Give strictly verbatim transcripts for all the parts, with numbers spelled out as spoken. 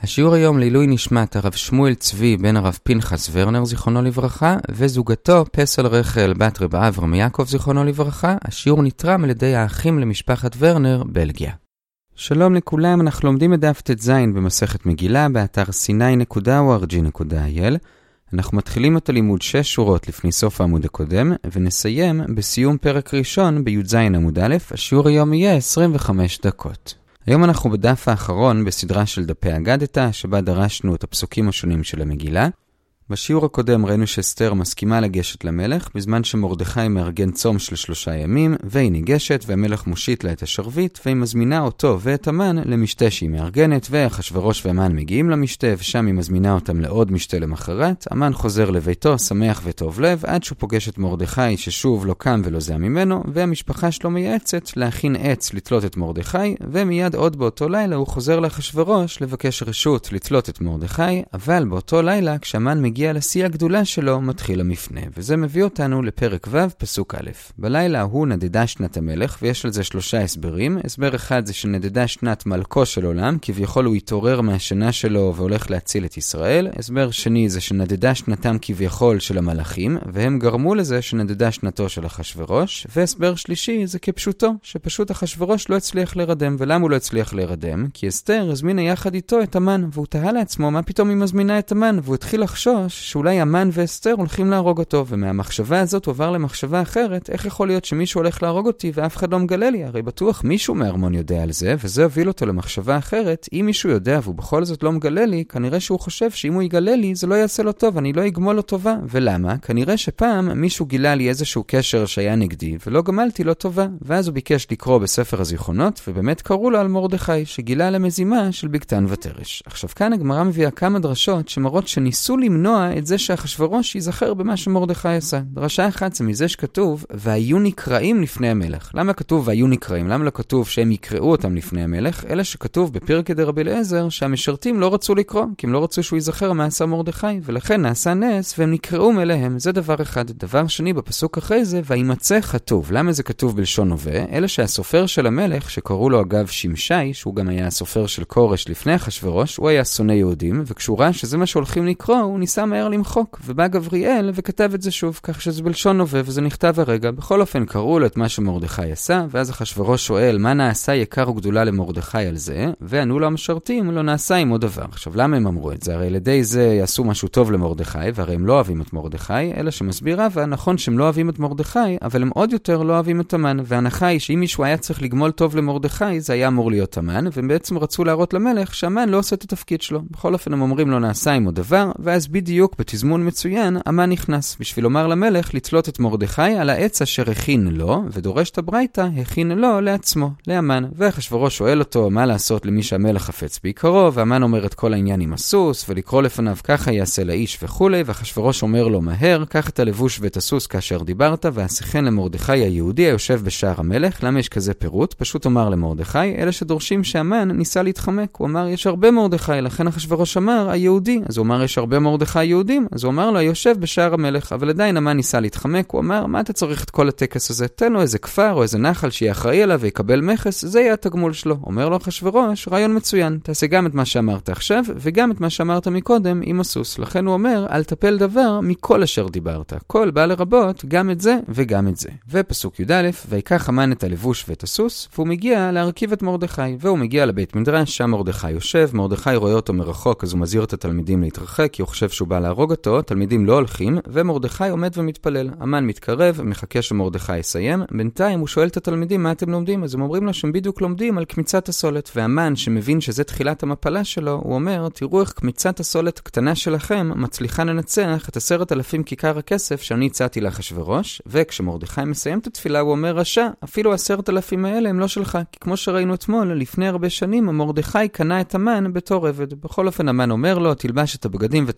השיעור היום לעילוי נשמת הרב שמואל צבי בן הרב פנחס ורנר זיכרונו לברכה וזוגתו פסל רחל בת רב אברהם יעקב זיכרונו לברכה. השיעור נתרם על ידי האחים למשפחת ורנר, בלגיה. שלום לכולם, אנחנו לומדים את דף ט"ז במסכת מגילה באתר סיני נקודה או אר ג'י נקודה איי אל. אנחנו מתחילים את הלימוד שש שורות לפני סוף העמוד הקודם ונסיים בסיום פרק ראשון בי"ז עמוד א'. השיעור היום יהיה עשרים וחמש דקות. היום אנחנו בדף האחרון בסדרה של דפי אגדתא, שבה דרשנו את הפסוקים השונים של המגילה. בשיעור הקודם ראינו שאסתר מסכימה לגשת למלך, בזמן שמרדכי מארגן צום של שלושה ימים, והיא ניגשת והמלך מושיט לה את השרביט, והיא מזמינה אותו ואת המן למשתה שהיא מארגנת, ואחשוורוש והמן מגיעים למשתה, ושם היא מזמינה אותם לעוד משתה למחרת. המן חוזר לביתו, שמח וטוב לב, עד שהוא פוגש את מרדכי ששוב לא קם ולא זע ממנו, והמשפחה שלו מייעצת להכין עץ לתלות את מרדכי, ומיד עוד באותו לילה הוא חוזר לאחשוורוש לבקש רשות לתלות את מרדכי, אבל באותו לילה כשהמן מגיע לשיא הגדולה שלו מתחיל המפנה, וזה מביא אותנו לפרק ו' פסוק א'. בלילה הוא נדדה שנת המלך, ויש על זה שלושה הסברים. הסבר אחד זה שנדדה שנת מלכו של עולם, כביכול הוא התעורר מהשינה שלו והולך להציל את ישראל. הסבר שני זה שנדדה שנתם כביכול של המלאכים, והם גרמו לזה שנדדה שנתו של אחשוורוש. והסבר שלישי זה כפשוטו, שפשוט אחשוורוש לא הצליח לרדם. ולמה הוא לא הצליח לרדם? כי אסתר הזמינה יחד איתו את המן, והוא תהה לעצמו מה פתאום היא מזמינה את המן, והוא התחיל לחשוש שאולי המן ואסתר הולכים להרוג אותו, ומהמחשבה הזאת הוא עבר למחשבה אחרת. איך יכול להיות שמישהו הולך להרוג אותי ואף אחד לא מגלה לי? הרי בטוח מישהו מהארמון יודע על זה, וזה הוביל אותו למחשבה אחרת. אם מישהו יודע והוא בכל זאת לא מגלה לי, כנראה שהוא חושב שאם הוא יגלה לי זה לא יעשה לו טוב, אני לא אגמול לו טובה. ולמה? כנראה שפעם מישהו גילה לי איזשהו קשר שהיה נגדי ולא גמלתי לו טובה. ואז הוא ביקש לקרוא בספר הזיכרונות, ובאמת קראו לו על מרדכי שגילה למזימה של בגתן ותרש. עכשיו כאן הגמרא מביאה כמה דרשות שמראות שניסו למנוע את זה שאחשוורוש ייזכר במה שמרדכי עשה. דרשה אחת זה מזה שכתוב והיו נקראים לפני המלך. למה כתוב והיו נקראים? למה לא כתוב שהם יקראו אותם לפני המלך? אלא שכתוב בפרקי דרבי אליעזר שהמשרתים לא רצו לקרוא, כי הם לא רצו שהוא ייזכר מה עשה מרדכי, ולכן נעשה נס והם נקראו מאליהם. זה דבר אחד. דבר שני, בפסוק אחרי זה וימצא כתוב. למה זה כתוב בלשון הווה? אלא שהסופר של המלך, שקראו לו אגב שמשי, שהוא גם היה הסופר של קורש לפני אחשוורוש, הוא היה שונא יהודים, וכשהוא ראה שזה מה שהולכים לקרוא, הוא ניסה מהר למחוק, ובא גבריאל וכתב את זה שוב, כך שזה בלשון הווה וזה נכתב הרגע. בכל אופן קראו לו את מה שמרדכי עשה, ואז אחשוורוש שואל מה נעשה יקר וגדולה למרדכי על זה, וענו לו המשרתים לא נעשה עם עוד דבר. עכשיו למה הם אמרו את זה? הרי לידי זה יעשו משהו טוב למרדכי, והרי הם לא אוהבים את מרדכי, אלא שמסבירה והנכון שהם לא אוהבים את מרדכי, אבל הם עוד יותר לא אוהבים את המן, וההנחה היא שאם מישהו היה צריך לגמול טוב למרדכי זה היה אמור להיות המן, והם בעצם רצו להראות למלך שהמן לא עושה את התפקיד שלו. בכל אופן הם אומרים לא נעשה עם עוד דבר, ואז בדיוק בתזמון מצוין המן נכנס בשביל לומר למלך לתלות את מרדכי על העץ אשר הכין לו, ודורש את הברייתא הכין לו לעצמו, להמן. ואחשוורוש שואל אותו מה לעשות למי שהמלך חפץ בעיקרו, והמן אומר את כל העניין עם הסוס ולקרוא לפניו ככה יעשה לאיש וכולי. ואחשוורוש אומר לו מהר קח את הלבוש ואת הסוס כאשר דיברת ועשיכן למרדכי היהודי היושב בשער המלך. למה יש כזה פירוט? פשוט אומר למרדכי, אלה שדורשים שהמן ניסה להתחמק. הוא אמר יש הרבה מרדכי, לכן אחשוורוש אמר היהודי. אז הוא אמר יש הרבה מרדכי יהודים, אז הוא אמר לו יושב בשער המלך, אבל עדיין המן ניסה להתחמק. הוא אמר מה אתה צריך את כל הטקס הזה? תן לו איזה כפר או איזה נחל שיהיה אחראי עליו ויקבל מכס, זה יהיה התגמול שלו. אומר לו אחשוורוש רעיון מצוין, תעשה גם את מה שאמרת עכשיו וגם את מה שאמרת מקודם עם הסוס. לכן הוא אומר אל תפל דבר מכל אשר דיברת, כל בא לרבות גם את זה וגם את זה. ופסוק י"א ויקח המן את הלבוש ואת הסוס, והוא מגיע להרכיב את מרדכי, והוא מגיע לבית מדרש, שם מרדכי יושב. מרדכי רואה אותו מרחוק, אז הוא מזהיר את התלמידים להתרחק, כי הוא חושב שהוא בא להרוג אותו. התלמידים לא הולכים, ומרדכי עומד ומתפלל. המן מתקרב, מחכה שמרדכי יסיים. בינתיים הוא שואל את התלמידים מה אתם לומדים, אז הם אומרים לו שהם בדיוק לומדים על קמיצת הסולת. והמן שמבין שזה תחילת המפלה שלו, הוא אומר תראו איך קמיצת הסולת הקטנה שלכם מצליחה לנצח את עשרת אלפים כיכר הכסף שאני הצעתי לאחשוורוש. וכשמרדכי מסיים את התפילה הוא אומר רשע, אפילו עשרת אלפים האלה הם לא שלך, כי כמו שראינו אתמול לפני הרבה שנים מרדכי קנה את המן בתור עבד. בכל אופן המן אומר לו תלבש את הבגדים ותעלה על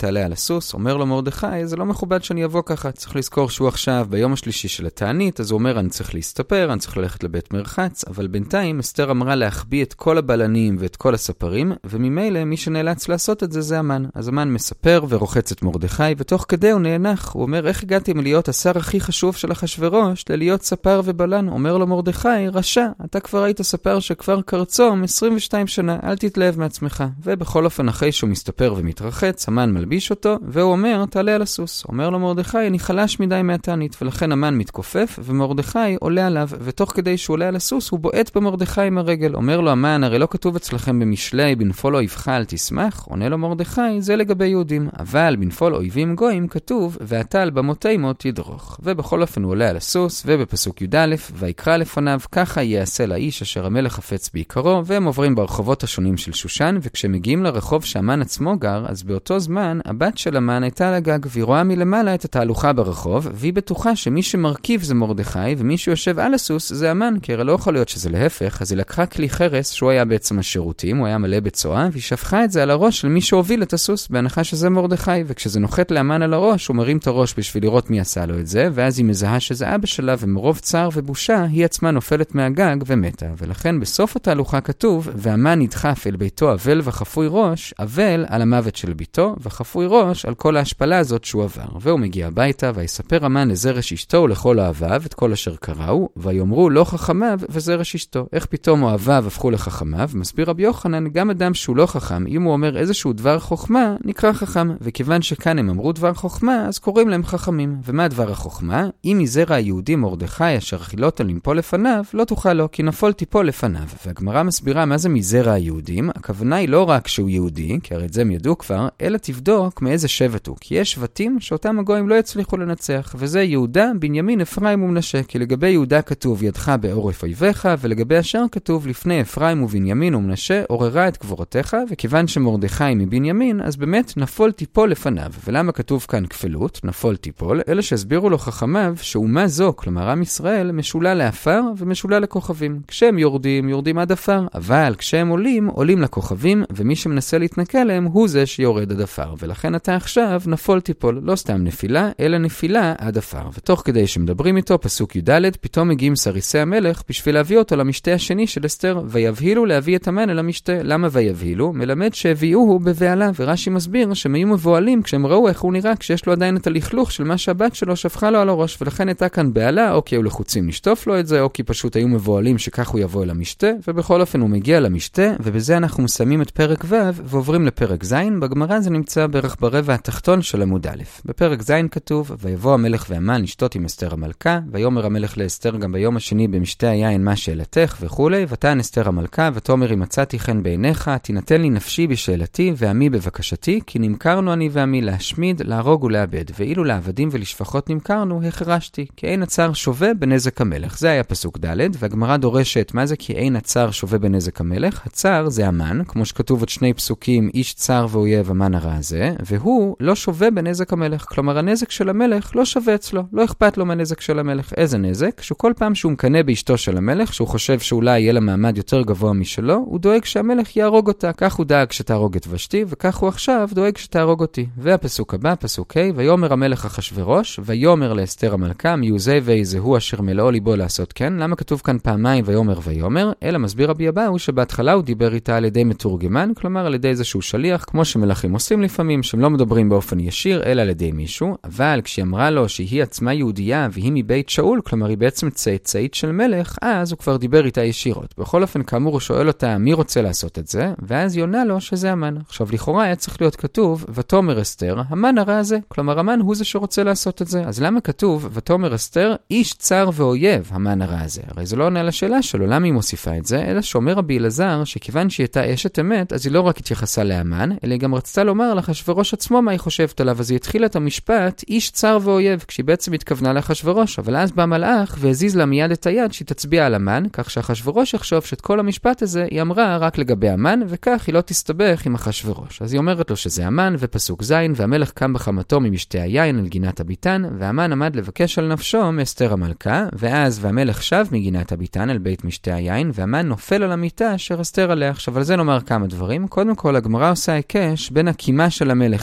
הסוס, אומר לו מרדכי, זה לא מכובד שאני אבוא ככה, צריך לזכור שהוא עכשיו ביום השלישי של התענית, אז הוא אומר, אני צריך להסתפר, אני צריך ללכת לבית מרחץ, אבל בינתיים אסתר אמרה להחביא את כל הבלנים ואת כל הספרים, וממילא מי שנאלץ לעשות את זה זה המן. אז המן מספר ורוחץ את מרדכי, ותוך כדי הוא נאנח, הוא אומר, איך הגעתי מלהיות השר הכי חשוב של אחשוורוש, ללהיות ספר ובלן? אומר לו מרדכי, רשע, אתה כבר היית ספר שכבר קרצום עשרים ושתיים שנה, אל תתלהב מעצמך. ובכל אופן אחרי שהוא מסתפר ומתרחץ, המן מלביש אותו, והוא אומר, תעלה על הסוס. אומר לו מרדכי, אני חלש מדי מהתענית, ולכן המן מתכופף, ומרדכי עולה עליו, ותוך כדי שהוא עולה על הסוס, הוא בועט במרדכי עם הרגל. אומר לו המן, הרי לא כתוב אצלכם במשלי, בנפול אויבך אל תשמח? עונה לו מרדכי, זה לגבי יהודים, אבל בנפול אויבים גויים כתוב, ואתה על במותי מות תדרוך. ובכל אופן הוא עולה על הסוס, ובפסוק י"א, ויקרא לפניו, ככה יעשה לאיש אשר המלך חפץ בעיקרו, והם עוברים ברחובות השונים של שושן, וכשמגיעים לרחוב שהמן עצמו גר, אז באותו זמן הבת של המן הייתה על הגג, והיא רואה מלמעלה את התהלוכה ברחוב, והיא בטוחה שמי שמרכיב זה מרדכי, ומי שיושב על הסוס זה המן, כי הרי לא יכול להיות שזה להפך. אז היא לקחה כלי חרס, שהוא היה בעצם השירותים, הוא היה מלא בצועה, והיא שפכה את זה על הראש של מי שהוביל את הסוס, בהנחה שזה מרדכי, וכשזה נוחת לאמן על הראש, הוא מרים את הראש בשביל לראות מי עשה לו את זה, ואז היא מזהה שזה אבא שלה, ומרוב צער ובושה, היא עצמה נופלת מהגג ומתה. ולכן בסוף התהלוכה כתוב, והמן נדחף אל ביתו אבל וחפוי ראש, אבל על המוות של ביתו, וחפוי ראש על כל ההשפלה הזאת שהוא עבר. והוא מגיע הביתה, ויספר המן לזרש אשתו ולכל אוהביו את כל אשר קראו, ויאמרו לא חכמיו וזרש אשתו. איך פתאום אוהביו הפכו לחכמיו? מסביר רבי יוחנן, גם אדם שהוא לא חכם, אם הוא אומר איזשהו דבר חוכמה, נקרא חכם. וכיוון שכאן הם אמרו דבר חוכמה, אז קוראים להם חכמים. ומה דבר החוכמה? אם מזרע היהודי מרדכי אשר חילת לנפול לפניו, לא תוכל לו, כי נפול תיפול לפניו. והגמרא מסבירה מה זה מזרע היהודים. הכוונה היא לא רק שהוא יהודי, כי הרי את זה הם ידעו כבר, אלא תבדוק מאיזה שבט הוא. כי יש שבטים שאותם הגויים לא יצליחו לנצח, וזה יהודה, בנימין, אפרים ומנשה. כי לגבי יהודה כתוב ידך בעורף אויביך, ולגבי אשר כתוב לפני אפרים ובנימין ומנשה עוררה את גבורתך, וכיוון שמרדכי מבנימין, אז באמת נפול תיפול לפניו. ולמה כתוב כאן כפלות, נפול תיפול? אלה שהסבירו לו חכמיו שאומה זו, כלומר עם ישראל, משולה לאפר ומשולה לכוכבים. כשהם יורדים, יורדים עד אפר, אבל כשהם עולים, עולים לכוכבים, ומי שמנסה להתנקל להם הוא זה שיורד עד אפר. ולכן אתה עכשיו נפול תיפול, לא סתם נפילה, אלא נפילה עד אפר. ותוך כדי שמדברים איתו, פסוק י"ד, פתאום מגיעים סריסי המלך בשביל להביא אותו למשתה השני של אסתר, ויבהילו להביא את המן אל המשתה. למה ויבהילו? מלמד שהביאוהו בבעלה, ורש"י מסביר שהם היו מבועלים כשהם ראו איך הוא נראה, כשיש לו עדיין את הלכלוך של מה שהבת שלו שפכה לו על הראש, ולכן הייתה כאן בעלה, או כי היו לחוצים לשטוף לו את זה, או כי פשוט היו מבועלים שכך הוא יבוא אל המשתה. ובכל אופן הוא מגיע למשתה, ובזה אנחנו מסיימים את פרק ו' ועוברים לפרק ז'. בגמרא זה נמצא בערך ברבע התחתון של עמוד א'. בפרק ז' כתוב, ויבוא המלך והמן לשתות עם אסתר המלכה, ויאמר המלך לאסתר גם ביום השני במשתה היין מה שאלתך וכולי, ותען אסתר המלכה, ותאמר אם מצאתי חן בעיניך, תינתן לי נפשי בשאלתי ועמי בבקשתי, כי נמכרנו אני ועמי להשמיד, להרוג ולאבד, ואילו לעבדים ולשפחות נמכרנו, החרשתי, כי אין הצער שווה בנזק המלך. זה היה פסוק ד', והגמרא דורשת מה זה כי אין הצער שווה בנזק המלך? הצער זה המן, כמו שכתוב עוד שני פסוקים, איש צער ואויב המן הרע הזה, והוא לא שווה בנזק המלך. כלומר הנזק של המלך לא שווה אצלו, לא אכפת לו מהנזק של המלך. איזה נזק? שכל פעם שהוא מקנה באשתו של המלך, שהוא חושב שאולי יהיה לה מעמד יותר גבוה משלו, הוא דואג שהמלך יהרוג אותה. כך הוא דאג שתהרוג את ושתי, וכך הוא עכשיו דואג שתהרוג אותי. והפסוק הבא, פסוק ה', ויאמר המלך אחשוורוש, ויאמר לאסתר המלכה, מי הוא זה ואיזה הוא אשר מלאו ליבו לעשות כן. למה כתוב כאן פעמיים ויאמר ויאמר? אלא מסביר רבי אבאו שבהתחלה הוא דיבר איתה על ידי מתורגמן, כלומר על ידי איזשהו שליח, כמו שמלכים עושים לפעמים, שהם לא מדברים באופן ישיר, אלא על ידי מישהו. אבל כשהיא אמרה לו שהיא עצמה יהודייה והיא מבית שאול, כלומר היא בעצם צאצאית של מלך, אז הוא כבר דיבר איתה ישירות. בכל אופן, כאמור הוא שואל אותה מי רוצה לעשות את זה, ואז היא עונה לו שזה המן. עכשיו לכאורה היה צריך להיות כתוב ותאמר אסתר המן הרע הזה, כלומר המן הוא זה שרוצה לעשות את זה. אז למה כתוב ותאמר אסתר איש צר ואויב המן הרע הזה? הרי זה לא עונה לשאלה שלו למה היא מוסיפה את זה, אלא שאומר רבי אלעזר שכיוון שהיא הייתה אשת אמת, אז היא לא רק התייחסה להמן, אלא היא גם רצתה לומר לאחשוורוש עצמו מה היא חושבת עליו. אז היא התחילה את המשפט איש צר ואויב, כשהיא בעצם התכוונה לאחשוורוש. אבל אז בא מלאך והזיז לה מיד את היד שהיא תצביע על המן, כך שאחשוורוש יחשוב שאת כל המשפט הזה היא אמרה רק לגבי המן, וכך היא לא תסתבך עם אחשוורוש. אז היא אומרת לו שזה המן, ופסוק ז', והמלך קם בחמתו ממשתה היין על גינת הביתן, והמן עמד לבקש על נפשו מאסתר המלכה, ואז והמלך שב מגינת הביתן אל בית משתה היין, והמן נופל על המיטה אשר אסתר עליה. עכשיו על זה נאמר כמה דברים. קודם כל הגמרא עושה היקש בין הקימה של המלך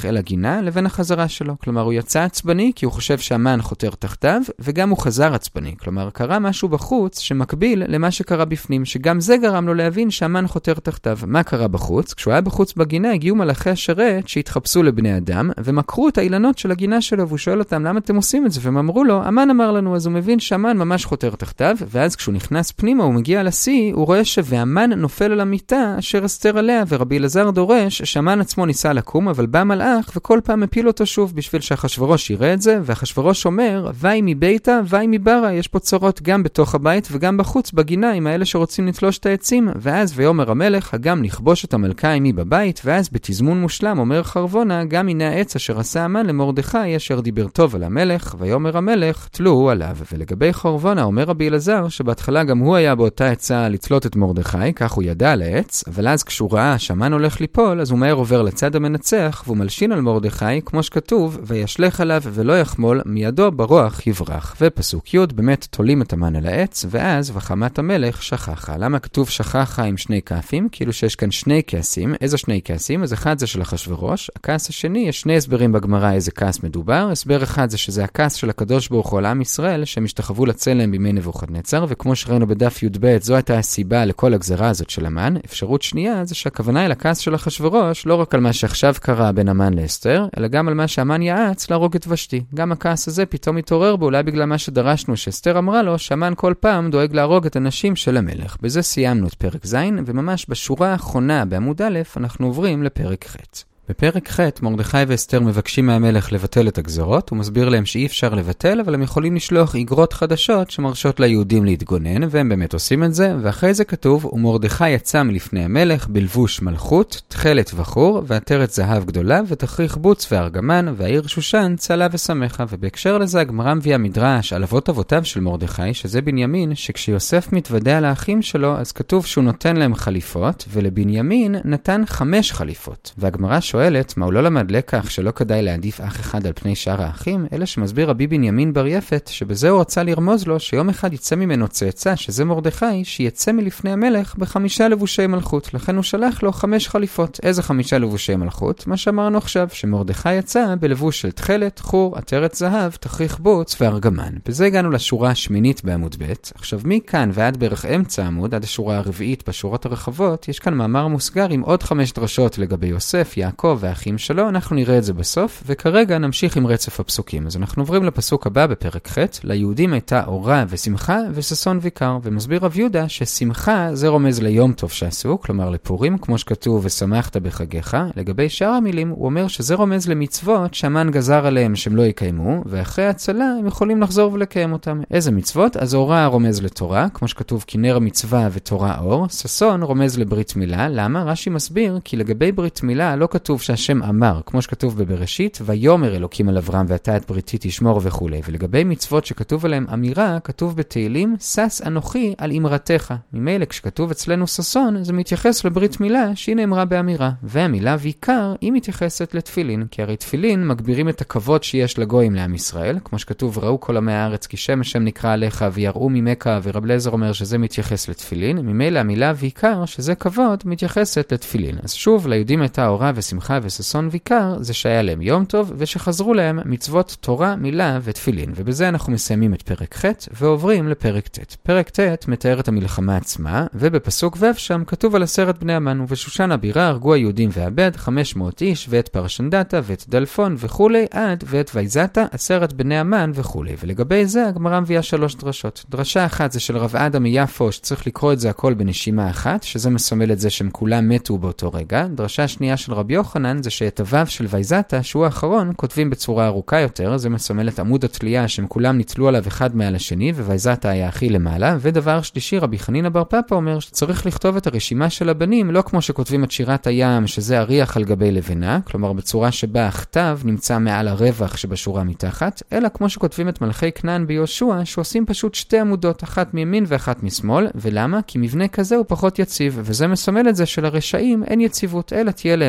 אל הגינה לבין החזרה שלו. כלומר, הוא יצא עצבני כי הוא חושב שהמן חותר תחתיו, וגם הוא חזר עצבני. כלומר, קרה משהו בחוץ שמקביל למה שקרה בפנים, שגם זה גרם לו להבין שהמן חותר תחתיו. מה קרה בחוץ? כשהוא היה בחוץ בגינה, הגיעו מלאכי השרת שהתחפשו לבני אדם, ומקרו את האילנות של הגינה שלו, והוא שואל אותם, למה אתם עושים את זה? והם אמרו לו, המן אמר לנו, אז הוא מבין שהמן ממש חותר תחתיו, ואז כשהוא נכנס פנימה, הוא מגיע לשיא, הוא רואה שהמן נופל על המיטה אשר אסתר עליה, ורבי אלעזר דורש שהמן עצמו ניסה לקום, אבל בא מלאך וכל פעם מפיל אותו שוב בשביל שאחשוורוש יראה את זה, ואחשוורוש אומר, ואי מביתה, ואי מברה, יש פה צרות גם בתוך הבית וגם בחוץ בגינה עם האלה שרוצים לתלוש את העצים, ואז ויאמר המלך, הגם נכבוש את המלכה עמי בבית, ואז בתזמון מושלם אומר חרבונה, גם הנה העץ אשר עשה המן למרדכי אשר דיבר טוב על המלך, ויאמר המלך, תלו עליו. ולגבי חרבונה אומר רבי אלעזר שבהתחלה גם הוא היה באותה עצה לתלות את מרדכי, כך הוא ידע על העץ, אבל אז כשהוא ראה שהמן הולך ליפול, אז הוא מהר עובר לצד המנצח, והוא מלשין על מרדכי, כמו שכתוב, וישלך עליו ולא יחמול, מידו ברוח יברח. ופסוק י' באמת תולים את המן על העץ, ואז וחמת המלך שכחה. למה כתוב שכחה עם שני כעפים? כאילו שיש כאן שני כעסים. איזה שני כעסים? אז אחד זה של אחשוורוש, הכעס השני, יש שני הסברים בגמרא איזה כעס מדובר. הסבר אחד זה שזה הכעס של הקדוש ברוך הוא על עם ישראל, שהם השתחוו לצלם בימי נבוכדנצר, וכמו שראינו בדף י"ב, זו הייתה הסיבה לכל הגזרה הזאת של המן. אפשרות שנייה זה שהכוונה היא לכעס של אחשוורוש, לא רק על מה שעכשיו קרה בין המן לאסתר, אלא גם על מה שהמן יעץ להרוג את ושתי. גם הכעס הזה פתאום התעורר בו, אולי בגלל מה שדרשנו שאסתר אמרה לו, שהמן כל פעם דואג להרוג את הנשים של המלך. בזה סיימנו את פרק ז', וממש בשורה האחרונה בעמוד א', אנחנו עוברים לפרק ח'. בפרק ח' מרדכי ואסתר מבקשים מהמלך לבטל את הגזרות, הוא מסביר להם שאי אפשר לבטל, אבל הם יכולים לשלוח איגרות חדשות שמרשות ליהודים להתגונן, והם באמת עושים את זה, ואחרי זה כתוב, ומרדכי יצא מלפני המלך בלבוש מלכות, תכלת וחור, ועטרת זהב גדולה, ותכריך בוץ וארגמן, והעיר שושן צלה ושמחה. ובהקשר לזה הגמרא מביאה מדרש על אבות אבותיו של מרדכי, שזה בנימין, שכשיוסף מתוודע על האחים שלו, אז כתוב שהוא נותן להם חליפות, ולבנימין נתן חמש חליפות. והגמרא שואלת, מה הוא לא למד לקח שלא כדאי להעדיף אח אחד על פני שאר האחים, אלא שמסביר רבי בנימין בר יפת, שבזה הוא רצה לרמוז לו שיום אחד יצא ממנו צאצא, שזה מרדכי, שיצא מלפני המלך בחמישה לבושי מלכות. לכן הוא שלח לו חמש חליפות. איזה חמישה לבושי מלכות? מה שאמרנו עכשיו, שמרדכי יצא בלבוש של תכלת, חור, עטרת זהב, תכריך בוץ וארגמן. בזה הגענו לשורה השמינית בעמוד ב'. עכשיו מכאן ועד בערך אמצע העמוד, עד השורה הרביעית בשורות הרחבות, יש כאן מאמר מוסגר עם עוד חמש דרשות לגבי יוסף, יעקב והאחים שלו. אנחנו נראה את זה בסוף, וכרגע נמשיך עם רצף הפסוקים. אז אנחנו עוברים לפסוק הבא בפרק ח'. ליהודים הייתה אורה ושמחה וששון ויקר, ומסביר רב יהודה ששמחה זה רומז ליום טוב שעשו, כלומר לפורים, כמו שכתוב ושמחת בחגיך. לגבי שאר המילים הוא אומר שזה רומז למצוות שהמן גזר עליהם שהם לא יקיימו, ואחרי הצלה הם יכולים לחזור ולקיים אותם. איזה מצוות? אז אורה רומז לתורה, כמו שכתוב כנר מצווה ותורה אור. ששון רומז לברית מילה. למה? רש"י מסביר כי לגבי ברית מילה לא כתוב שהשם אמר, כמו שכתוב בבראשית, ויאמר אלוקים על אברהם ואתה את בריתי תשמור וכו'. ולגבי מצוות שכתוב עליהם אמירה, כתוב בתהילים, שש אנוכי על אמרתך. ממילא כשכתוב אצלנו ששון, זה מתייחס לברית מילה שהיא נאמרה באמירה. והמילה ויקר היא מתייחסת לתפילין, כי הרי תפילין מגבירים את הכבוד שיש לגויים לעם ישראל, כמו שכתוב ראו כל עמי הארץ כי שם השם נקרא עליך ויראו ממך, ורב אליעזר אומר שזה מתייחס לתפילין. ממילא המילה ויקר, שזה כבוד, מתייחסת לתפילין. אז שוב, ליהודים הייתה אורה ושמחה וששון ויקר, זה שהיה להם יום טוב, ושחזרו להם מצוות תורה, מילה ותפילין. ובזה אנחנו מסיימים את פרק ח' ועוברים לפרק ט'. פרק ט' מתאר את המלחמה עצמה, ובפסוק ו' שם כתוב על עשרת בני המן, ובשושן הבירה הרגו היהודים ועבד חמש מאות איש, ואת פרשנדתה ואת דלפון וכולי, עד ואת וייזתה עשרת בני המן וכולי. ולגבי זה הגמרא מביאה שלוש דרשות. דרשה אחת זה של רב אדם מיפו, שצריך לקרוא את זה הכל בנשימה אחת, שזה מסמל את זה שהם כולם מתו באותו רגע. דרשה שנייה של רבי יוחנן זה שאת הוו של וייזתה, שהוא האחרון, כותבים בצורה ארוכה יותר, זה מסמל את עמוד התלייה שהם כולם ניתלו עליו אחד מעל השני, ווייזתה היה הכי למעלה. ודבר שלישי, רבי חנינא בר פפא אומר שצריך לכתוב את הרשימה של הבנים, לא כמו שכותבים את שירת הים, שזה אריח על גבי לבנה, כלומר בצורה שבה הכתב נמצא מעל הרווח שבשורה מתחת, אלא כמו שכותבים את מלכי כנען ביהושע, שעושים פשוט שתי עמודות, אחת מימין ואחת משמאל. ולמה? כי מבנה כזה הוא פחות יציב, וזה מסמל את זה שלרשעים אין יציבות, אלא תהיה להם הפלה.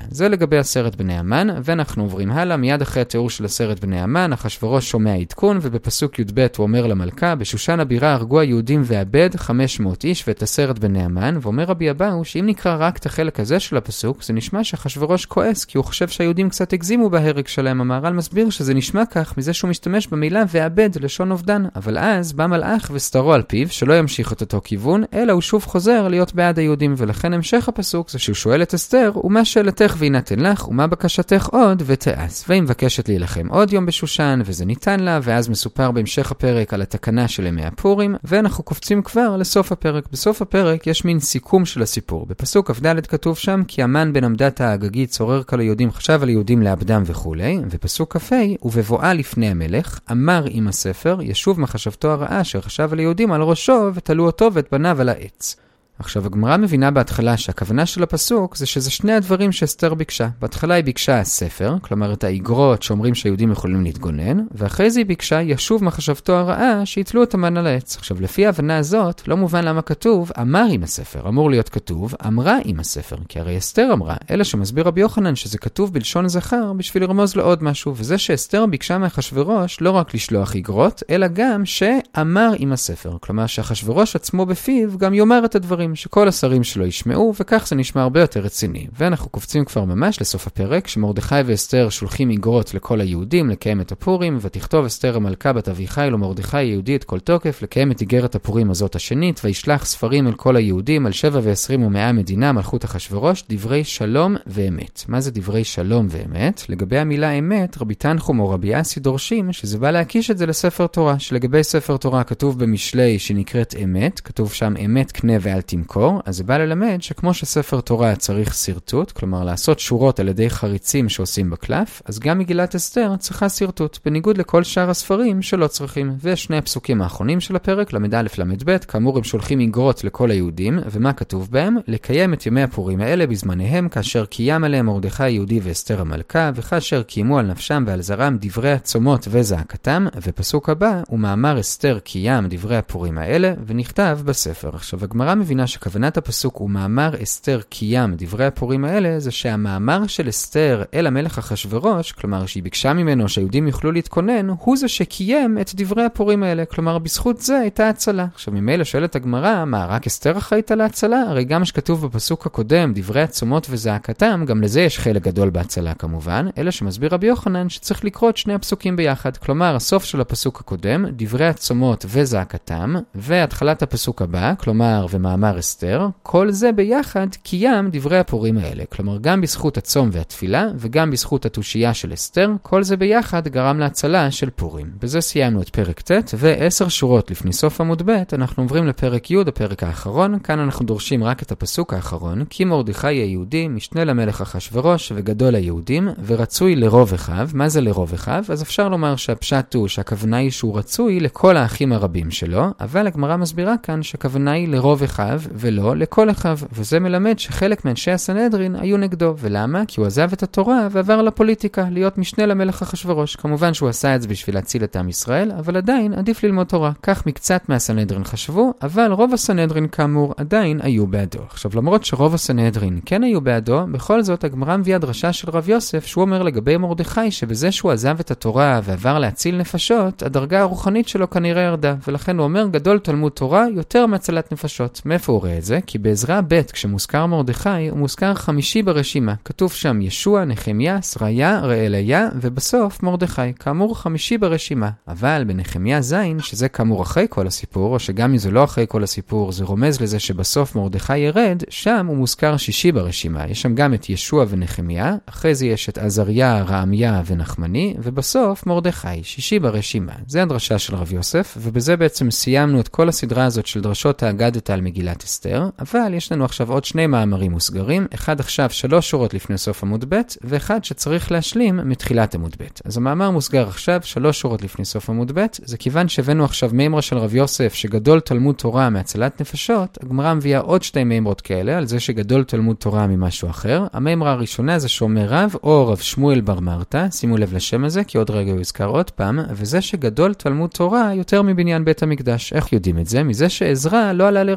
זה לגבי עשרת בני המן, ואנחנו עוברים הלאה. מיד אחרי התיאור של עשרת בני המן, אחשוורוש שומע עדכון, ובפסוק י"ב הוא אומר למלכה, בשושן הבירה הרגו היהודים ועבד חמש מאות איש ואת עשרת בני המן, ואומר רבי אבאו שאם נקרא רק את החלק הזה של הפסוק, זה נשמע שאחשוורוש כועס, כי הוא חושב שהיהודים קצת הגזימו בהרג שלהם. המהר"ל מסביר שזה נשמע כך מזה שהוא משתמש במילה ועבד לשון אובדן, אבל אז בא מלאך וסתרו על פיו שלא ימשיך את אותו כיוון, אלא הוא שוב חוזר להיות בעד היהודים, ולכן המשך הפסוק זה שהוא שואל את אסתר, ומה שאלתך וינתן לך, ומה בקשתך עוד ותעש. והיא מבקשת להילחם עוד יום בשושן, וזה ניתן לה, ואז מסופר בהמשך הפרק על התקנה של ימי הפורים, ואנחנו קופצים כבר לסוף הפרק. בסוף הפרק יש מין סיכום של הסיפור. בפסוק כ"ד כתוב שם, כי המן בן עמדת האגגית צורר כל היהודים, חשב על יהודים לאבדם וכו'. ופסוק כ"ה, ובבואה לפני המלך, אמר עם הספר, ישוב מחשבתו הרעה אשר חשב על יהודים על ראשו, ותלו אותו ואת בניו על העץ. עכשיו, הגמרא מבינה בהתחלה שהכוונה של הפסוק זה שזה שני הדברים שאסתר ביקשה. בהתחלה היא ביקשה הספר, כלומר את האיגרות שאומרים שהיהודים יכולים להתגונן, ואחרי זה היא ביקשה ישוב מחשבתו הרעה שיתלו את המן על העץ. עכשיו, לפי ההבנה הזאת, לא מובן למה כתוב אמר עם הספר. אמור להיות כתוב אמרה עם הספר, כי הרי אסתר אמרה, אלא שמסביר רבי יוחנן שזה כתוב בלשון זכר בשביל לרמוז לעוד משהו, וזה שאסתר ביקשה מאחשוורוש לא רק לשלוח איגרות, אלא גם שאמר עם הספר. כלומר, שאחשוורוש עצמו בפיו גם יאמר את הדברים, שכל השרים שלו ישמעו, וכך זה נשמע הרבה יותר רציני. ואנחנו קופצים כבר ממש לסוף הפרק, שמרדכי ואסתר שולחים איגרות לכל היהודים לקיים את הפורים, ותכתוב אסתר המלכה בת אביחיל ומרדכי היהודי את כל תוקף לקיים את איגרת הפורים הזאת השנית, וישלח ספרים אל כל היהודים על שבע ועשרים ומאה מדינה מלכות אחשוורוש, דברי שלום ואמת. מה זה דברי שלום ואמת? לגבי המילה אמת, רבי תנחום או רבי אסי דורשים שזה בא להקיש את זה לספר תורה, שלגבי ספר תורה כתוב במשלי שנקראת אמת, כתוב שם אמת קנה ואל תמכור, אז זה בא ללמד שכמו שספר תורה צריך סרטוט, כלומר לעשות שורות על ידי חריצים שעושים בקלף, אז גם מגילת אסתר צריכה סרטוט, בניגוד לכל שאר הספרים שלא צריכים. ושני הפסוקים האחרונים של הפרק, למד א' למד ב', כאמור הם שולחים איגרות לכל היהודים, ומה כתוב בהם? לקיים את ימי הפורים האלה בזמניהם, כאשר קיים עליהם מרדכי היהודי ואסתר המלכה, וכאשר קיימו על נפשם ועל זרם דברי הצומות וזעקתם. ופסוק הבא הוא מאמר אסתר קיים דברי הפורים האלה, ונכתב בספר. עכשיו הגמרא מבינה שכוונת הפסוק הוא מאמר אסתר קיים דברי הפורים האלה, זה שהמאמר של אסתר אל המלך אחשוורוש, כלומר שהיא ביקשה ממנו שהיהודים יוכלו להתכונן, הוא זה שקיים את דברי הפורים האלה, כלומר בזכות זה הייתה הצלה. עכשיו ממילא שואלת הגמרא, מה רק אסתר אחראית על ההצלה? הרי גם שכתוב בפסוק הקודם דברי הצומות וזעקתם, גם לזה יש חלק גדול בהצלה כמובן, אלא שמסביר רבי יוחנן שצריך לקרוא את שני הפסוקים ביחד, כלומר הסוף של הפסוק הקודם דברי הצומות וזעקתם, והתחלת הפסוק הבא, כלומר ומאמר אסתר, כל זה ביחד קיים דברי הפורים האלה. כלומר, גם בזכות הצום והתפילה, וגם בזכות התושייה של אסתר, כל זה ביחד גרם להצלה של פורים. בזה סיימנו את פרק ט', ועשר שורות לפני סוף עמוד ב', אנחנו עוברים לפרק י', הפרק האחרון. כאן אנחנו דורשים רק את הפסוק האחרון, כי מרדכי היהודי, משנה למלך אחשוורוש וגדול היהודים, ורצוי לרוב אחיו. מה זה לרוב אחיו? אז אפשר לומר שהפשט הוא שהכוונה היא שהוא רצוי לכל האחים הרבים שלו, אבל הגמרא מסבירה כאן שהכוונה היא לרוב אחיו ולא לכל אחיו, וזה מלמד שחלק מאנשי הסנהדרין היו נגדו. ולמה? כי הוא עזב את התורה ועבר לפוליטיקה, להיות משנה למלך אחשוורוש. כמובן שהוא עשה את זה בשביל להציל את עם ישראל, אבל עדיין עדיף ללמוד תורה. כך מקצת מהסנהדרין חשבו, אבל רוב הסנהדרין כאמור עדיין היו בעדו. עכשיו למרות שרוב הסנהדרין כן היו בעדו, בכל זאת הגמרא מביאה דרשה של רב יוסף שהוא אומר לגבי מרדכי שבזה שהוא עזב את התורה ועבר להציל נפשות, הדרגה הרוחנית שלו כנראה ירדה, ולכן הוא אומר גדול תלמוד תורה יותר מהצלת נפשות. מאיפה הוא רואה את זה? כי בעזרא ב' כשמוזכר מרדכי הוא מוזכר חמישי ברשימה. כתוב שם ישוע, נחמיה, שריה, רעליה ובסוף מרדכי. כאמור חמישי ברשימה. אבל בנחמיה זין, שזה כאמור אחרי כל הסיפור, או שגם אם זה לא אחרי כל הסיפור, זה רומז לזה שבסוף מרדכי ירד, שם הוא מוזכר שישי ברשימה. יש שם גם את ישוע ונחמיה, אחרי זה יש את עזריה, רעמיה ונחמני, ובסוף מרדכי, שישי ברשימה. זה הדרשה של רב יוסף, ובזה בעצם סיימנו את כל הסדרה הזאת של דרשות האגדתא על מגילת אסתר. אבל יש לנו עכשיו עוד שני מאמרים מוסגרים, אחד עכשיו שלוש שורות לפני סוף עמוד ב', ואחד שצריך להשלים מתחילת עמוד ב'. אז המאמר מוסגר עכשיו שלוש שורות לפני סוף עמוד ב', זה כיוון שהבאנו עכשיו מימרה של רב יוסף שגדול תלמוד תורה מהצלת נפשות, הגמרא מביאה עוד שתי מימרות כאלה על זה שגדול תלמוד תורה ממשהו אחר. המימרה הראשונה זה שאומר רב או רב שמואל בר מרתא, שימו לב לשם הזה כי עוד רגע הוא יזכר עוד פעם, וזה שגדול תלמוד תורה יותר מבניין בית המקדש. איך יודעים את זה? מזה שעזרא לא עלה לארץ ישראל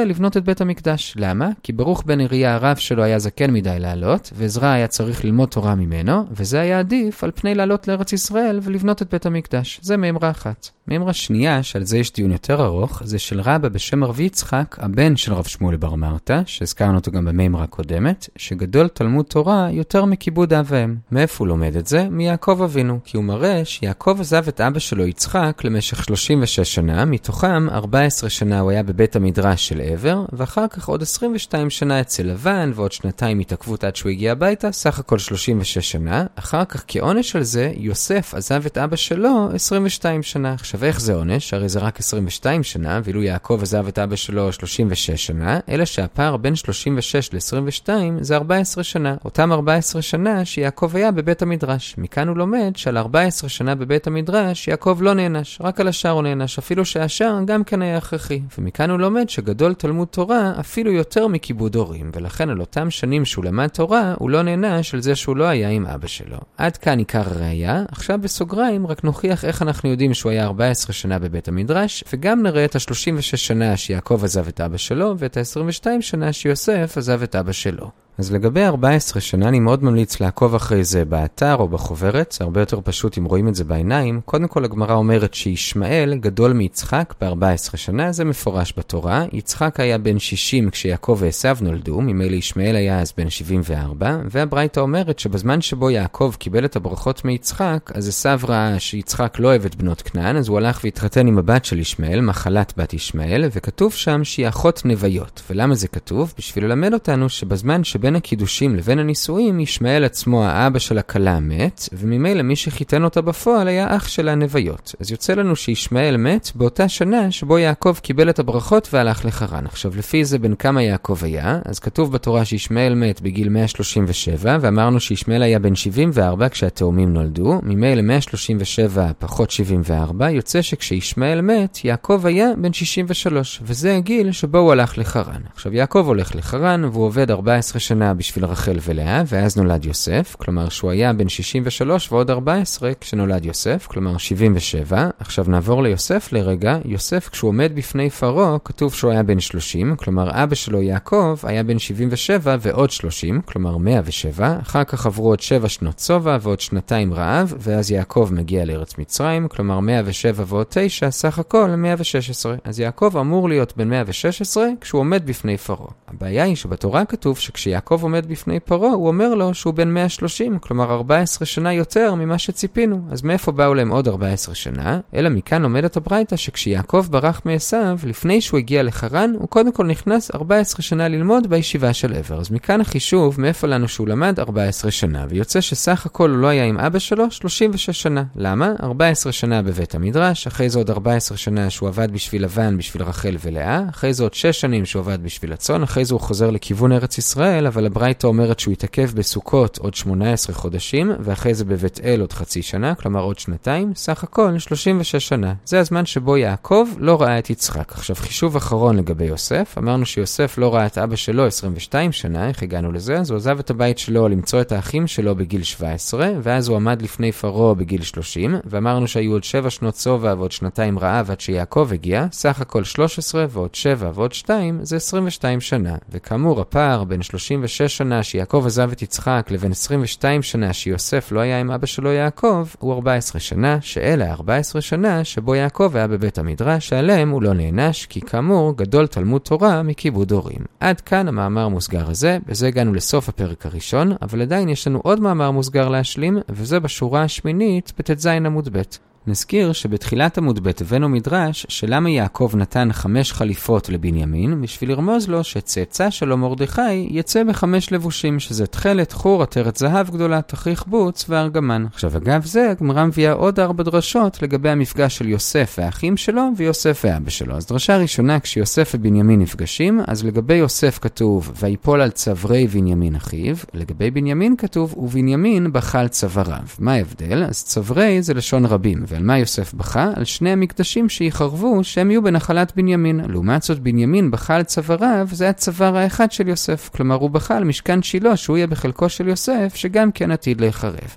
ישראל לבנות את בית המקדש. למה? כי ברוך בן נריה הרב שלו היה זקן מדי לעלות, ועזרא היה צריך ללמוד תורה ממנו, וזה היה עדיף על פני לעלות לארץ ישראל ולבנות את בית המקדש. זה מאמרה אחת. מאמרה שנייה, שעל זה יש דיון יותר ארוך, זה של רבא בשם רבי יצחק, הבן של רב שמואל בר מרתא, שהזכרנו אותו גם במאמרה הקודמת, שגדול תלמוד תורה יותר מכיבוד אב ואם. מאיפה הוא לומד את זה? מיעקב אבינו, כי הוא מראה שיעקב עזב את אבא שלו יצחק למשך שלושים ושש שנה, מתוכם ארבע עשרה שנה הוא היה בבית המדרש של עבר, ואחר כך עוד עשרים ושתיים שנה אצל לבן, ועוד שנתיים התעכבות עד שהוא הגיע הביתה, סך הכל שלושים ושש שנה. אחר כך כעונש על זה, יוסף עזב את אבא שלו עשרים ושתיים שנה. עכשיו איך זה עונש? הרי זה רק עשרים ושתיים שנה, ואילו יעקב עזב את אבא שלו שלושים ושש שנה, אלא שהפער בין שלושים ושש ל-עשרים ושתיים זה ארבע עשרה שנה. אותם ארבע עשרה שנה שיעקב היה בבית המדרש. מכאן הוא לומד שעל ארבע עשרה שנה בבית המדרש יעקב לא נענש, רק על השאר הוא נענש, אפילו שהשאר גם כן היה הכרחי. ומכאן הוא לומד שגדול תלמוד תורה אפילו יותר מכיבוד הורים, ולכן על אותם שנים שהוא למד תורה הוא לא נענש על זה שהוא לא היה עם אבא שלו. עד כאן עיקר הראייה. עכשיו בסוגריים רק נוכיח איך אנחנו יודעים שהוא היה ארבע עשרה שנה בבית המדרש, וגם נראה את ה-שלושים ושש שנה שיעקב עזב את אבא שלו, ואת ה-עשרים ושתיים שנה שיוסף עזב את אבא שלו. אז לגבי ארבע עשרה שנה אני מאוד ממליץ לעקוב אחרי זה באתר או בחוברת, זה הרבה יותר פשוט אם רואים את זה בעיניים. קודם כל הגמרא אומרת שישמעאל גדול מיצחק ב-ארבע עשרה שנה, זה מפורש בתורה. יצחק היה בן שישים כשיעקב ועשיו נולדו, ממילא ישמעאל היה אז בן שבעים וארבע, והברייתא אומרת שבזמן שבו יעקב קיבל את הברכות מיצחק, אז עשיו ראה שיצחק לא אוהב את בנות כנען, אז הוא הלך והתחתן עם הבת של ישמעאל, מחלת בת ישמעאל, וכתוב שם שהיא אחות נוויות. ולמה זה כתוב? בשביל ללמד אותנו שבזמן שב בין הקידושים לבין הנישואים, ישמעאל עצמו האבא של הכלה מת, וממילא מי שחיתן אותה בפועל היה אח של הנוויות. אז יוצא לנו שישמעאל מת באותה שנה שבו יעקב קיבל את הברכות והלך לחרן. עכשיו לפי זה בין כמה יעקב היה, אז כתוב בתורה שישמעאל מת בגיל מאה שלושים ושבע, ואמרנו שישמעאל היה בן שבעים וארבע כשהתאומים נולדו, ממילא מאה שלושים ושבע פחות שבעים וארבע, יוצא שכשישמעאל מת, יעקב היה בן שישים ושלוש, וזה הגיל שבו הוא הלך לחרן. עכשיו יעקב הולך לחרן, והוא עובד ארבע עשרה שנה בשביל רחל ולאה, ואז נולד יוסף, כלומר שהוא היה בן שישים ושלוש ועוד ארבע עשרה כשנולד יוסף, כלומר שבעים ושבע. עכשיו נעבור ליוסף לרגע. יוסף כשהוא עומד בפני פרעה, כתוב שהוא היה בן שלושים, כלומר אבא שלו יעקב היה בן שבעים ושבע ועוד שלושים, כלומר מאה ושבע. אחר כך עברו עוד שבע שנות צובע ועוד שנתיים רעב, ואז יעקב מגיע לארץ מצרים, כלומר מאה ושבע ועוד תשע, סך הכל מאה ושש עשרה. אז יעקב אמור להיות בן מאה ושש עשרה כשהוא עומד בפני פרעה. הבעיה היא שבתורה כתוב שכשיעקב עומד בפני פרעה, הוא אומר לו שהוא בן מאה ושלושים, כלומר ארבע עשרה שנה יותר ממה שציפינו. אז מאיפה באו להם עוד ארבע עשרה שנה? אלא מכאן לומדת הברייתא שכשיעקב ברח מעשיו, לפני שהוא הגיע לחרן, הוא קודם כל נכנס ארבע עשרה שנה ללמוד בישיבה של עבר. אז מכאן החישוב מאיפה לנו שהוא למד ארבע עשרה שנה, ויוצא שסך הכל הוא לא היה עם אבא שלו שלושים ושש שנה. למה? ארבע עשרה שנה בבית המדרש, אחרי זה עוד ארבע עשרה שנה שהוא עבד בשביל לבן, בשביל רחל ולאה, אחרי זה עוד שש שנים שהוא עבד בשביל הצאן, אחרי זה הוא חוזר לכיוון ארץ ישראל, אבל הברייתא אומרת שהוא יתעכב בסוכות עוד שמונה עשרה חודשים, ואחרי זה בבית אל עוד חצי שנה, כלומר עוד שנתיים, סך הכל שלושים ושש שנה. זה הזמן שבו יעקב לא ראה את יצחק. עכשיו חישוב אחרון לגבי יוסף, אמרנו שיוסף לא ראה את אבא שלו עשרים ושתיים שנה, איך הגענו לזה? אז הוא עזב את הבית שלו למצוא את האחים שלו בגיל שבע עשרה, ואז הוא עמד לפני פרעה בגיל שלושים, ואמרנו שהיו עוד שבע שנות צובע ועוד שנתיים רעב עד שיעקב הגיע, סך הכל שלוש עשרה ועוד שבע ועוד שתיים זה עשרים ושתיים שנה. וכאמור הפער בין שלושים ושש שנה שיעקב עזב את יצחק לבין עשרים ושתיים שנה שיוסף לא היה עם אבא שלו יעקב, הוא ארבע עשרה שנה, שאלה ארבע עשרה שנה שבו יעקב היה בבית המדרש, שעליהם הוא לא נענש, כי כאמור גדול תלמוד תורה מכיבוד הורים. עד כאן המאמר מוסגר הזה, בזה הגענו לסוף הפרק הראשון, אבל עדיין יש לנו עוד מאמר מוסגר להשלים, וזה בשורה השמינית בתז עמוד ב'. נזכיר שבתחילת עמוד ב' הבאנו מדרש שלמה יעקב נתן חמש חליפות לבנימין, בשביל לרמוז לו שצאצא שלו מרדכי יצא בחמש לבושים, שזה תכלת, חור, עטרת זהב גדולה, תכריך בוץ וארגמן. עכשיו אגב זה, הגמרא מביאה עוד ארבע דרשות לגבי המפגש של יוסף והאחים שלו ויוסף ואבא שלו. אז דרשה ראשונה, כשיוסף ובנימין נפגשים, אז לגבי יוסף כתוב ויפול על צווארי בנימין אחיו, לגבי בנימין כתוב ובנימין בחל צוואריו. מה ההבדל? אז צווארי זה לשון רבים, ועל מה יוסף בכה? על שני המקדשים שיחרבו שהם יהיו בנחלת בנימין. לעומת זאת בנימין בכה על צוואריו, זה הצוואר האחד של יוסף, כלומר הוא בכה על משכן שילה שהוא יהיה בחלקו של יוסף, שגם כן עתיד להיחרב.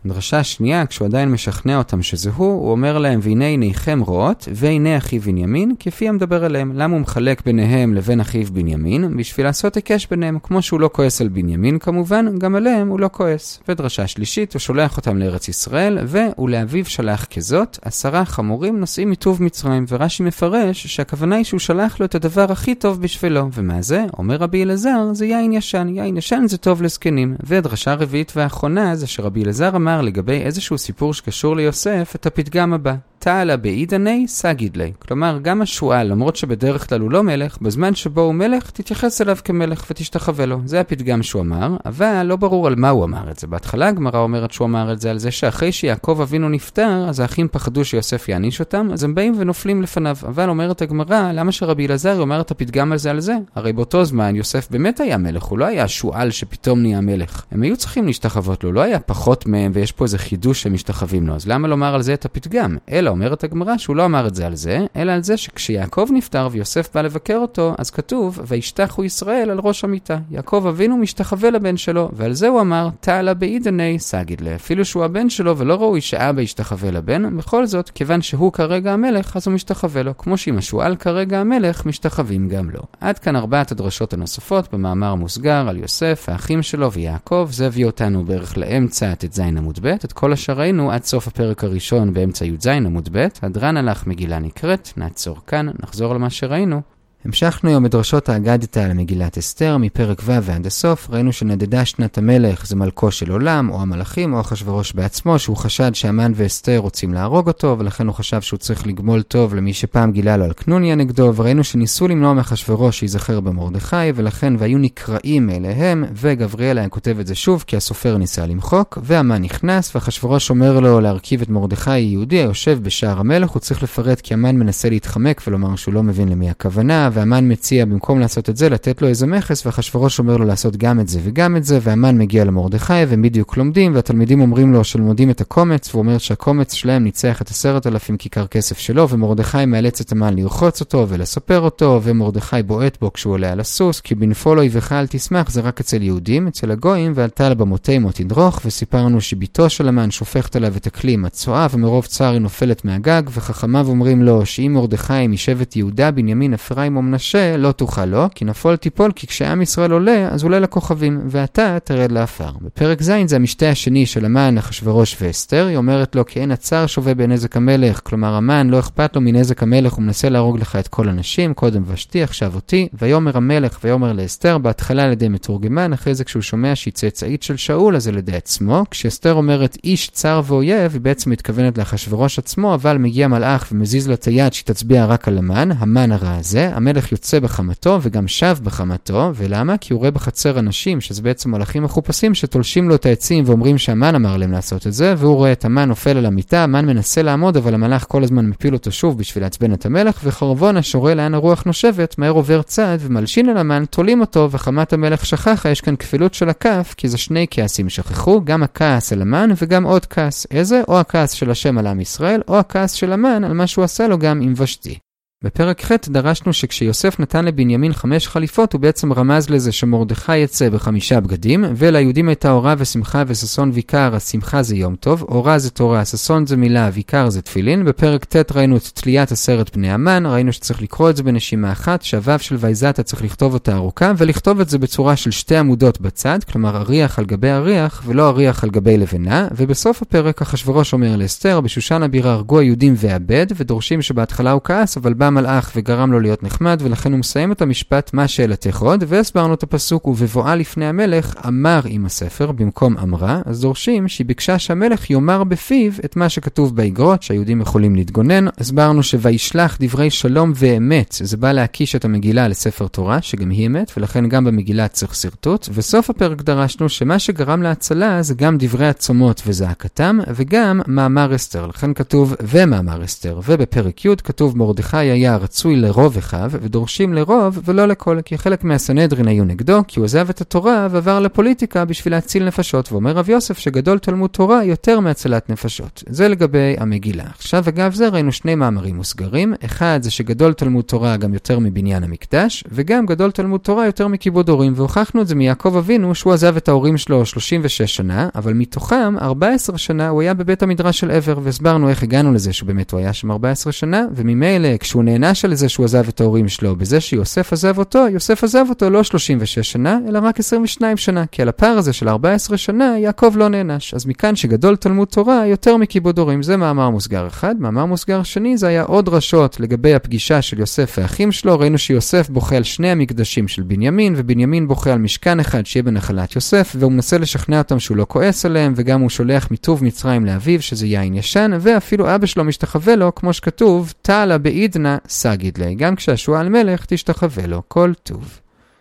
דרשה שנייה, כשהוא עדיין משכנע אותם שזה הוא, הוא אומר להם, והנה עיניכם רואות, והנה אחיו בנימין, כפי המדבר עליהם. למה הוא מחלק ביניהם לבין אחיו בנימין? בשביל לעשות היקש ביניהם, כמו שהוא לא כועס על בנימין כמובן, גם עליהם הוא לא כועס. ודרשה שלישית, הוא שולח אותם לארץ ישראל, ולאביו שלח כזאת, עשרה חמורים נוסעים מטוב מצרים, ורש"י מפרש שהכוונה היא שהוא שלח לו את הדבר הכי טוב בשבילו. ומה זה? אומר רבי אלעזר, זה יין ישן. יין ישן זה טוב לזקנים. ודרשה רביעית ואחרונה זה שרבי אלעזר אמר לגבי איזשהו סיפור שקשור ליוסף את הפתגם הבא. תעלה בעידני סגיד לי. כלומר, גם השואל, למרות שבדרך כלל הוא לא מלך, בזמן שבו הוא מלך, תתייחס אליו כמלך ותשתחווה לו. זה הפתגם שהוא אמר, אבל לא ברור על מה הוא אמר את זה. בהתחלה הגמרא אומרת שהוא אמר את זה על זה שאחרי שיעקב אבינו נפטר, אז האחים פחדו שיוסף יעניש אותם, אז הם באים ונופלים לפניו. אבל אומרת הגמרא, למה שרבי אלעזר אומר את הפתגם על זה על זה? הרי באותו זמן יוסף באמת היה מלך, הוא לא היה שואל שפתאום נהיה מלך. הם היו צריכים להשתחוות לו, לא היה פחות מהם ויש פה איזה חידוש שמשתחווים לו. אז למה לומר על זה את הפתגם? אלא אומרת הגמרא שהוא לא אמר את זה על זה, אלא על זה שכשיעקב נפטר ויוסף בא לבקר אותו, אז כתוב, וישתחו ישראל על ראש המיטה. יעקב אבינו משתחווה לבן שלו, ועל זה הוא אמר, תעלה בעידני סגיד לי. אפילו שהוא הבן שלו ולא ראוי שאבא ישתחווה לבן, בכל זאת, כיוון שהוא כרגע המלך, אז הוא משתחווה לו, כמו שאם השואל כרגע המלך, משתחווים גם לו. עד כאן ארבעת הדרשות הנוספות במאמר מוסגר על יוסף, האחים שלו ויעקב. זה הביא אותנו בערך לאמצע ט"ז עמוד ב'. את כל אשר ראינו עד סוף הפרק הראשון באמצע י"ז עמוד ב'. הדרן הלך מגילה נקראת, נעצור כאן, נחזור למה שראינו. המשכנו היום בדרשות האגדתא על מגילת אסתר, מפרק ו' ועד הסוף. ראינו שנדדה שנת המלך זה מלכו של עולם, או המלאכים, או אחשוורוש בעצמו, שהוא חשד שהמן ואסתר רוצים להרוג אותו, ולכן הוא חשב שהוא צריך לגמול טוב למי שפעם גילה לו על קנוניה נגדו, וראינו שניסו למנוע מאחשוורוש שיזכר במרדכי, ולכן והיו נקראים אליהם, וגבריאל היה כותב את זה שוב, כי הסופר ניסה למחוק, והמן נכנס, ואחשוורוש אומר לו להרכיב את מרדכי יהודי היושב בשער המלך. הוא צריך לפרט כי המן מנסה להתחמק ולומר שהוא לא מבין למי הכוונה, והמן מציע במקום לעשות את זה לתת לו איזה מכס, ואחשוורוש אומר לו לעשות גם את זה וגם את זה, והמן מגיע למרדכי והם בדיוק לומדים, והתלמידים אומרים לו שלמודים את הקומץ, והוא אומר שהקומץ שלהם ניצח את עשרת אלפים כיכר כסף שלו, ומרדכי מאלץ את המן לרחוץ אותו ולספר אותו, ומרדכי בועט בו כשהוא עולה על הסוס, כי בנפול אויבך אל תשמח זה רק אצל יהודים, אצל הגויים, ועלתה לבמותי מות תדרוך. וסיפרנו שביתו של המן שופכת עליו את הכלי עם הצועה, ומרוב צער היא נופלת מהגג, וחכמיו אומרים לו שאם מרדכי משבט יהודה בנימין אפרים ומנשה לא תוכל לו, כי נפול תיפול, כי כשעם ישראל עולה אז עולה לכוכבים ואתה תרד לאפר. בפרק ז' זה המשתה השני של המן, אחשוורוש ואסתר. היא אומרת לו כי אין הצער שווה בנזק המלך, כלומר המן לא אכפת לו מנזק המלך, הוא מנסה להרוג לך את כל הנשים, קודם ושתי עכשיו אותי. ויאמר המלך ויאמר לאסתר, בהתחלה על ידי מתורגמן, אחרי זה כשהוא שומע שהיא צאצאית של שאול אז על ידי עצמו. כשאסתר אומרת איש צר ואויב, היא בעצם מתכוונת לאחשוורוש עצמו, אבל מגיע מלאך ומזיז לו את היד שתצביע רק על המן, המן הרע הזה. המלך יוצא בחמתו וגם שב בחמתו. ולמה? כי הוא רואה בחצר אנשים, שזה בעצם מלאכים מחופשים שתולשים לו את העצים ואומרים שהמן אמר להם לעשות את זה, והוא רואה את המן נופל על המיטה, המן מנסה לעמוד אבל המלאך כל הזמן מפיל אותו שוב בשביל לעצבן את המלך, וחרבון השורה לאן הרוח נושבת מהר עובר צד ומלשין על המן, תולים אותו, וחמת המלך שכחה. יש כאן כפילות של הכף, כי זה שני כעסים שכחו, גם הכעס על המן וגם עוד כעס. איזה? או הכעס של השם על עם ישראל, או הכעס של המן על מה שהוא עשה לו גם עם ושתי. בפרק ח' דרשנו שכשיוסף נתן לבנימין חמש חליפות, הוא בעצם רמז לזה שמרדכי יצא בחמישה בגדים, וליהודים הייתה אורה ושמחה וששון ויקר. השמחה זה יום טוב, אורה זה תורה, ששון זה מילה, ויקר זה תפילין. בפרק ט' ראינו את תליית עשרת בני המן, ראינו שצריך לקרוא את זה בנשימה אחת, שהוו של ויזת צריך לכתוב אותה ארוכה, ולכתוב את זה בצורה של שתי עמודות בצד, כלומר אריח על גבי אריח ולא אריח על גבי לבנה. ובסוף הפרק אחשוורוש אומר לאסתר, בשושן הבירה הרגו היהודים ועבד, ודורשים שבהתחלה הוא כעס, אבל בא מלאך וגרם לו להיות נחמד, ולכן הוא מסיים את המשפט מה שאלתך עוד, והסברנו את הפסוק ובבואה לפני המלך אמר עם הספר במקום אמרה. אז דורשים שהיא ביקשה שהמלך יאמר בפיו את מה שכתוב באגרות שהיהודים יכולים להתגונן. הסברנו שוישלח דברי שלום ואמת, זה בא להקיש את המגילה לספר תורה שגם היא אמת, ולכן גם במגילה צריך סרטוט. וסוף הפרק דרשנו שמה שגרם להצלה זה גם דברי הצומות וזעקתם וגם מאמר אסתר, לכן כתוב ומאמר אסתר. ובפרק י' כתוב מרדכי היה רצוי לרוב אחד, ודורשים לרוב ולא לכל, כי חלק מהסנהדרין היו נגדו, כי הוא עזב את התורה ועבר לפוליטיקה בשביל להציל נפשות, ואומר רב יוסף שגדול תלמוד תורה יותר מהצלת נפשות. זה לגבי המגילה. עכשיו אגב זה ראינו שני מאמרים מוסגרים, אחד זה שגדול תלמוד תורה גם יותר מבניין המקדש, וגם גדול תלמוד תורה יותר מכיבוד הורים, והוכחנו את זה מיעקב אבינו שהוא עזב את ההורים שלו שלושים ושש שנה, אבל מתוכם ארבע עשרה שנה הוא היה בבית המדרש של עבר, והסברנו איך הגענו לזה שבאמת הוא היה שם ארבע עשרה שנה, וממילא כשהוא נענש על זה שהוא עזב את ההורים שלו, בזה שיוסף עזב אותו, יוסף עזב אותו לא שלושים ושש שנה, אלא רק עשרים ושתיים שנה, כי על הפער הזה של ארבע עשרה שנה יעקב לא נענש. אז מכאן שגדול תלמוד תורה יותר מכיבוד הורים, זה מאמר מוסגר אחד. מאמר מוסגר שני זה היה עוד רשות לגבי הפגישה של יוסף והאחים שלו, ראינו שיוסף בוכה על שני המקדשים של בנימין, ובנימין בוכה על משכן אחד שיהיה בנחלת יוסף, והוא מנסה לשכנע אותם שהוא לא כועס עליהם, וגם הוא שולח מטוב מצרים לאביו שזה יין ישן, ואפילו אבא שלו משתחווה לו, כמו שכתוב, תעלה בעידנה סגיד לי, גם כשהשועל מלך תשתחווה לו כל טוב.